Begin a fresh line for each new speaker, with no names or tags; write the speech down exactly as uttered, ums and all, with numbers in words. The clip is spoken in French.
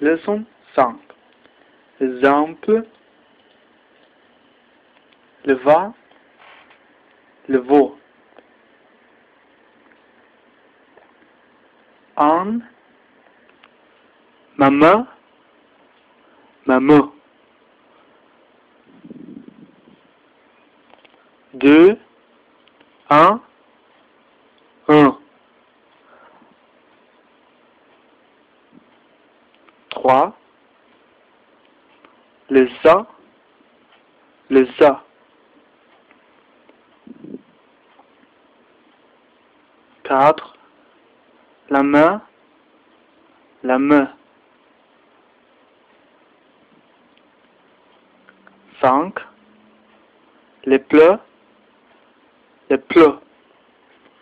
Leçon cinq. Exemple. Le va, le vaut. Un, maman, maman. Deux, un, un. Trois, les a, les a. Quatre, la main, la main. Cinq, les pleurs, les pleurs.